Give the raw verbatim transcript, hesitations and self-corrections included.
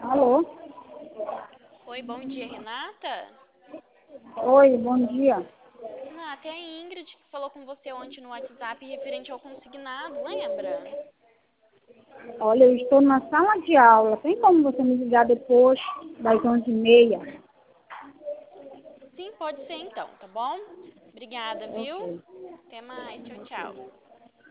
Alô? Oi, bom dia, Renata. Oi, bom dia. Renata, é a Ingrid que falou com você ontem no WhatsApp referente ao consignado, lembra? Olha, eu estou na sala de aula. Tem como você me ligar depois das onze e meia? Sim, pode ser então, tá bom? Obrigada, viu? Ok. Até mais, tchau, tchau.